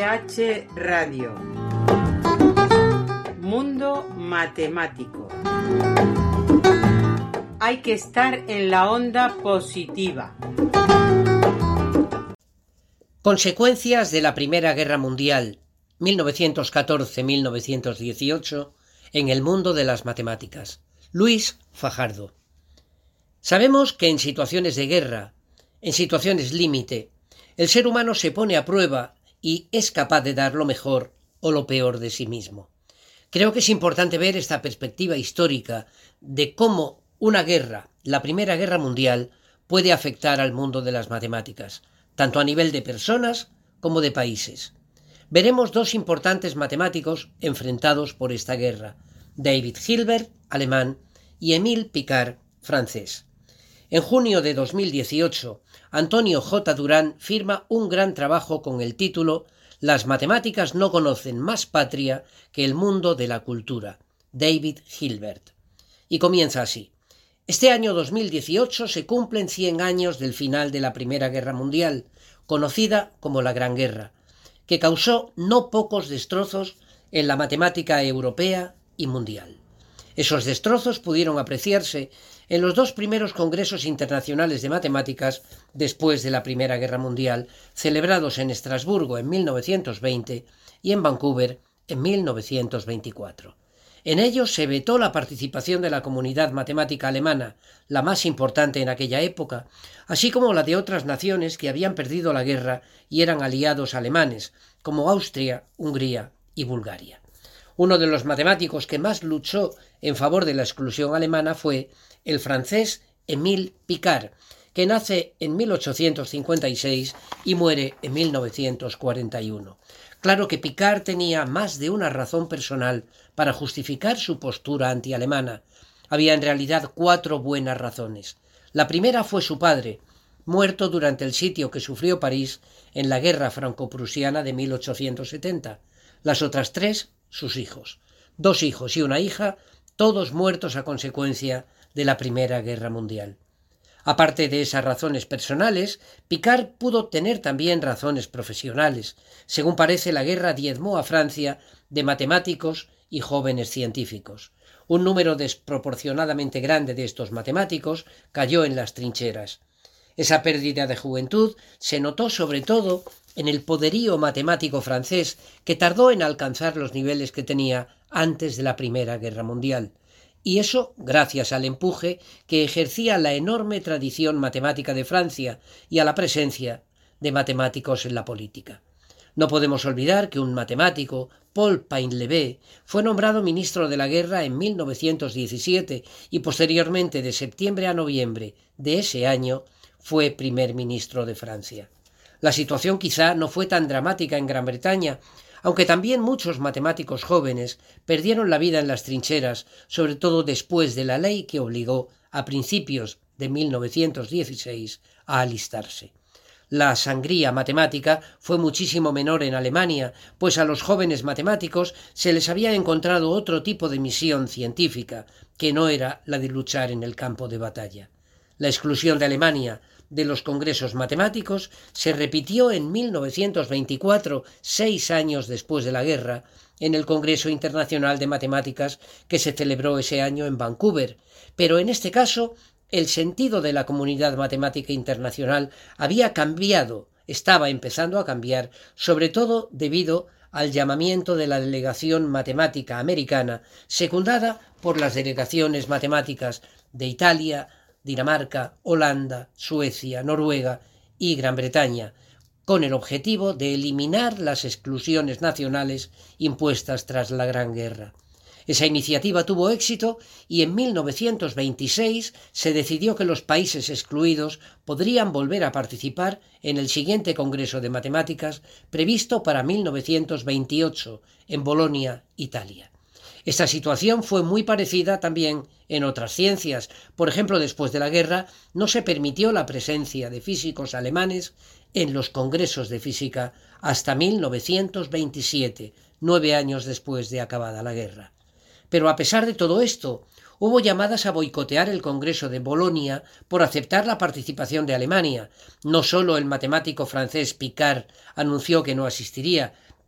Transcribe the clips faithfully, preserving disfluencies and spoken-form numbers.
H Radio. Mundo matemático. Hay que estar en la onda positiva. Consecuencias de la Primera Guerra Mundial, mil novecientos catorce a mil novecientos dieciocho, en el mundo de las matemáticas. Luis Fajardo. Sabemos que en situaciones de guerra, en situaciones límite, el ser humano se pone a prueba y es capaz de dar lo mejor o lo peor de sí mismo. Creo que es importante ver esta perspectiva histórica de cómo una guerra, la Primera Guerra Mundial, puede afectar al mundo de las matemáticas, tanto a nivel de personas como de países. Veremos dos importantes matemáticos enfrentados por esta guerra, David Hilbert, alemán, y Émile Picard, francés. En junio de dos mil dieciocho, Antonio J. Durán firma un gran trabajo con el título «Las matemáticas no conocen más patria que el mundo de la cultura», David Hilbert. Y comienza así. Este año dos mil dieciocho se cumplen cien años del final de la Primera Guerra Mundial, conocida como la Gran Guerra, que causó no pocos destrozos en la matemática europea y mundial. Esos destrozos pudieron apreciarse en los dos primeros congresos internacionales de matemáticas después de la Primera Guerra Mundial, celebrados en Estrasburgo en mil novecientos veinte y en Vancouver en mil novecientos veinticuatro. En ellos se vetó la participación de la comunidad matemática alemana, la más importante en aquella época, así como la de otras naciones que habían perdido la guerra y eran aliados alemanes, como Austria, Hungría y Bulgaria. Uno de los matemáticos que más luchó en favor de la exclusión alemana fue el francés Émile Picard, que nace en mil ochocientos cincuenta y seis y muere en mil novecientos cuarenta y uno. Claro que Picard tenía más de una razón personal para justificar su postura antialemana. Había en realidad cuatro buenas razones. La primera fue su padre, muerto durante el sitio que sufrió París en la Guerra Franco-Prusiana de mil ochocientos setenta. Las otras tres, sus hijos. Dos hijos y una hija, todos muertos a consecuencia de la Primera Guerra Mundial. Aparte de esas razones personales, Picard pudo tener también razones profesionales. Según parece, la guerra diezmó a Francia de matemáticos y jóvenes científicos. Un número desproporcionadamente grande de estos matemáticos cayó en las trincheras. Esa pérdida de juventud se notó sobre todo en el poderío matemático francés, que tardó en alcanzar los niveles que tenía antes de la Primera Guerra Mundial. Y eso gracias al empuje que ejercía la enorme tradición matemática de Francia y a la presencia de matemáticos en la política. No podemos olvidar que un matemático, Paul Painlevé, fue nombrado ministro de la guerra en mil novecientos diecisiete y posteriormente, de septiembre a noviembre de ese año, fue primer ministro de Francia. La situación quizá no fue tan dramática en Gran Bretaña, aunque también muchos matemáticos jóvenes perdieron la vida en las trincheras, sobre todo después de la ley que obligó a principios de mil novecientos dieciséis a alistarse. La sangría matemática fue muchísimo menor en Alemania, pues a los jóvenes matemáticos se les había encontrado otro tipo de misión científica, que no era la de luchar en el campo de batalla. La exclusión de Alemania de los congresos matemáticos se repitió en mil novecientos veinticuatro, seis años después de la guerra, en el Congreso Internacional de Matemáticas que se celebró ese año en Vancouver, pero en este caso el sentido de la comunidad matemática internacional había cambiado, estaba empezando a cambiar, sobre todo debido al llamamiento de la delegación matemática americana, secundada por las delegaciones matemáticas de Italia, Dinamarca, Holanda, Suecia, Noruega y Gran Bretaña, con el objetivo de eliminar las exclusiones nacionales impuestas tras la Gran Guerra. Esa iniciativa tuvo éxito y en mil novecientos veintiséis se decidió que los países excluidos podrían volver a participar en el siguiente Congreso de Matemáticas previsto para mil novecientos veintiocho en Bolonia, Italia. Esta situación fue muy parecida también en otras ciencias. Por ejemplo, después de la guerra no se permitió la presencia de físicos alemanes en los congresos de física hasta mil novecientos veintisiete, nueve años después de acabada la guerra. Pero a pesar de todo esto, hubo llamadas a boicotear el Congreso de Bolonia por aceptar la participación de Alemania. No solo el matemático francés Picard anunció que no asistiría,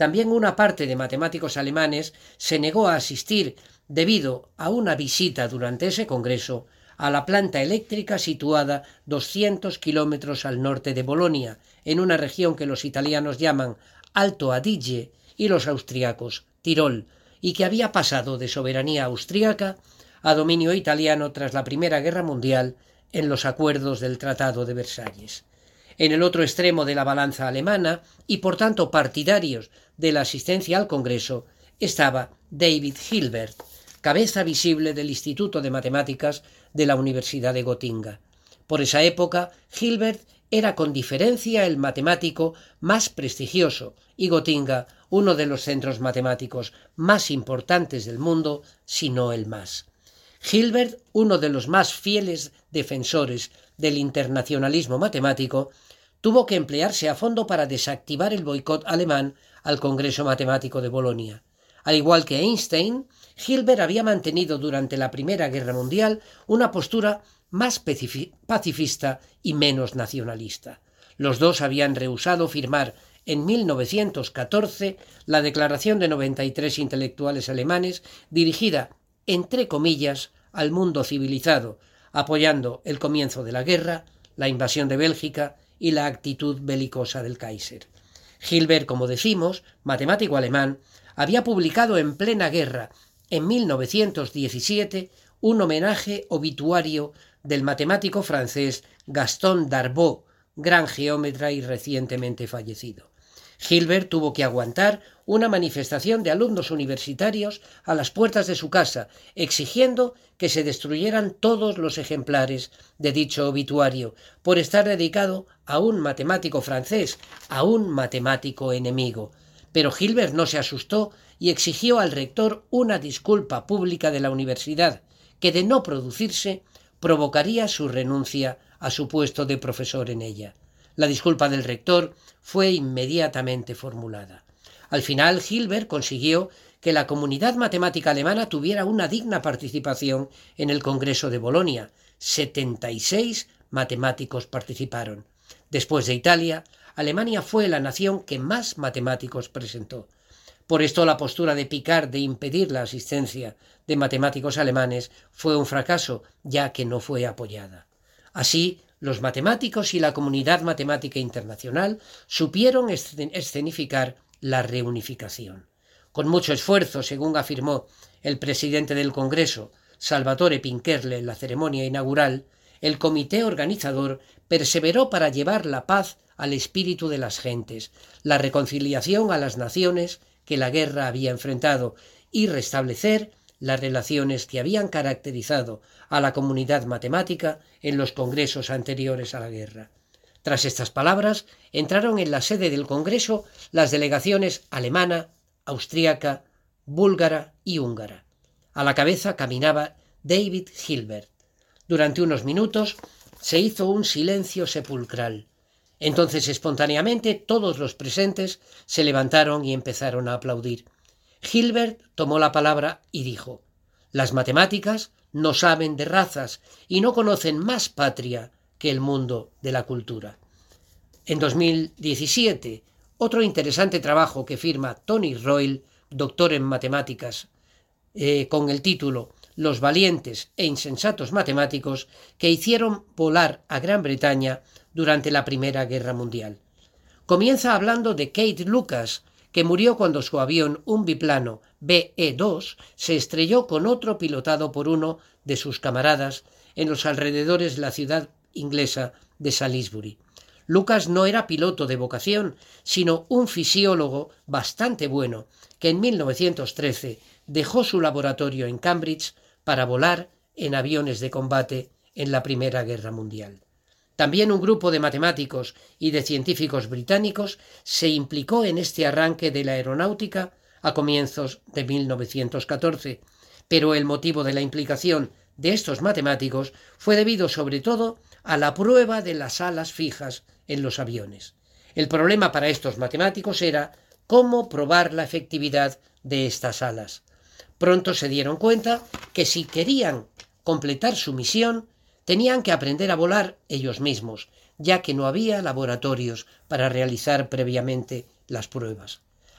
También una parte de matemáticos alemanes se negó a asistir debido a una visita durante ese congreso a la planta eléctrica situada doscientos kilómetros al norte de Bolonia, en una región que los italianos llaman Alto Adige y los austriacos Tirol, y que había pasado de soberanía austríaca a dominio italiano tras la Primera Guerra Mundial en los acuerdos del Tratado de Versalles. En el otro extremo de la balanza alemana, y por tanto partidarios de la asistencia al Congreso, estaba David Hilbert, cabeza visible del Instituto de Matemáticas de la Universidad de Gotinga. Por esa época, Hilbert era con diferencia el matemático más prestigioso y Gotinga uno de los centros matemáticos más importantes del mundo, si no el más. Hilbert, uno de los más fieles defensores del internacionalismo matemático, tuvo que emplearse a fondo para desactivar el boicot alemán al Congreso Matemático de Bolonia. Al igual que Einstein, Hilbert había mantenido durante la Primera Guerra Mundial una postura más pacifista y menos nacionalista. Los dos habían rehusado firmar en mil novecientos catorce la Declaración de noventa y tres intelectuales alemanes dirigida, entre comillas, al mundo civilizado, apoyando el comienzo de la guerra, la invasión de Bélgica y la actitud belicosa del Kaiser. Hilbert, como decimos, matemático alemán, había publicado en plena guerra, en mil novecientos diecisiete, un homenaje obituario del matemático francés Gaston Darboux, gran geómetra y recientemente fallecido. Hilbert tuvo que aguantar una manifestación de alumnos universitarios a las puertas de su casa, exigiendo que se destruyeran todos los ejemplares de dicho obituario, por estar dedicado a un matemático francés, a un matemático enemigo. Pero Hilbert no se asustó y exigió al rector una disculpa pública de la universidad, que de no producirse provocaría su renuncia a su puesto de profesor en ella. La disculpa del rector fue inmediatamente formulada. Al final, Hilbert consiguió que la comunidad matemática alemana tuviera una digna participación en el Congreso de Bolonia. setenta y seis matemáticos participaron. Después de Italia, Alemania fue la nación que más matemáticos presentó. Por esto, la postura de Picard de impedir la asistencia de matemáticos alemanes fue un fracaso, ya que no fue apoyada. Así, los matemáticos y la comunidad matemática internacional supieron escenificar la reunificación. Con mucho esfuerzo, según afirmó el presidente del Congreso, Salvatore Pincherle, en la ceremonia inaugural, el comité organizador perseveró para llevar la paz al espíritu de las gentes, la reconciliación a las naciones que la guerra había enfrentado y restablecer las relaciones que habían caracterizado a la comunidad matemática en los congresos anteriores a la guerra. Tras estas palabras, entraron en la sede del Congreso las delegaciones alemana, austríaca, búlgara y húngara. A la cabeza caminaba David Hilbert. Durante unos minutos se hizo un silencio sepulcral. Entonces, espontáneamente, todos los presentes se levantaron y empezaron a aplaudir. Hilbert tomó la palabra y dijo: «Las matemáticas no saben de razas y no conocen más patria que el mundo de la cultura». En dos mil diecisiete, otro interesante trabajo que firma Tony Royle, doctor en matemáticas, eh, con el título «Los valientes e insensatos matemáticos que hicieron volar a Gran Bretaña durante la Primera Guerra Mundial». Comienza hablando de Kate Lucas, que murió cuando su avión, un biplano B E dos, se estrelló con otro pilotado por uno de sus camaradas en los alrededores de la ciudad inglesa de Salisbury. Lucas no era piloto de vocación, sino un fisiólogo bastante bueno, que en mil novecientos trece dejó su laboratorio en Cambridge para volar en aviones de combate en la Primera Guerra Mundial. También un grupo de matemáticos y de científicos británicos se implicó en este arranque de la aeronáutica a comienzos de mil novecientos catorce, pero el motivo de la implicación de estos matemáticos fue debido sobre todo a la prueba de las alas fijas en los aviones. El problema para estos matemáticos era cómo probar la efectividad de estas alas. Pronto se dieron cuenta que si querían completar su misión, tenían que aprender a volar ellos mismos, ya que no había laboratorios para realizar previamente las pruebas.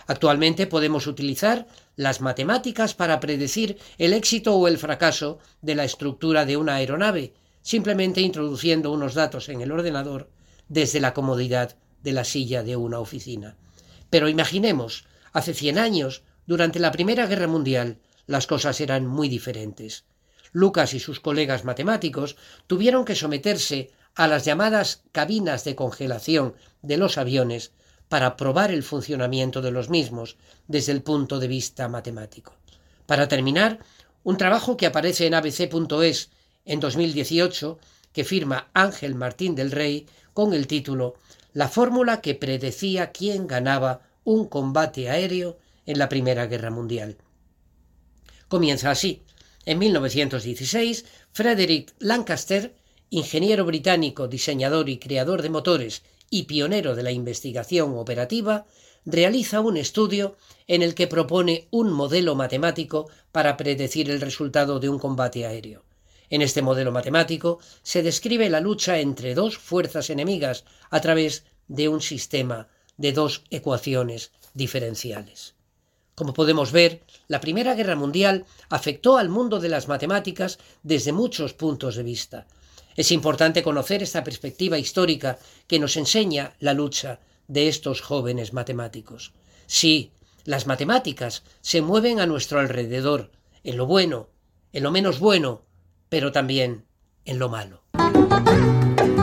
Actualmente podemos utilizar las matemáticas para predecir el éxito o el fracaso de la estructura de una aeronave, simplemente introduciendo unos datos en el ordenador desde la comodidad de la silla de una oficina. Pero imaginemos, hace cien años, durante la Primera Guerra Mundial, las cosas eran muy diferentes. Lucas y sus colegas matemáticos tuvieron que someterse a las llamadas cabinas de congelación de los aviones para probar el funcionamiento de los mismos desde el punto de vista matemático. Para terminar, un trabajo que aparece en a b c punto es en dos mil dieciocho, que firma Ángel Martín del Rey con el título La fórmula que predecía quién ganaba un combate aéreo en la Primera Guerra Mundial. Comienza así. En mil novecientos dieciséis, Frederick Lancaster, ingeniero británico, diseñador y creador de motores y pionero de la investigación operativa, realiza un estudio en el que propone un modelo matemático para predecir el resultado de un combate aéreo. En este modelo matemático se describe la lucha entre dos fuerzas enemigas a través de un sistema de dos ecuaciones diferenciales. Como podemos ver, la Primera Guerra Mundial afectó al mundo de las matemáticas desde muchos puntos de vista. Es importante conocer esta perspectiva histórica que nos enseña la lucha de estos jóvenes matemáticos. Sí, las matemáticas se mueven a nuestro alrededor, en lo bueno, en lo menos bueno, pero también en lo malo.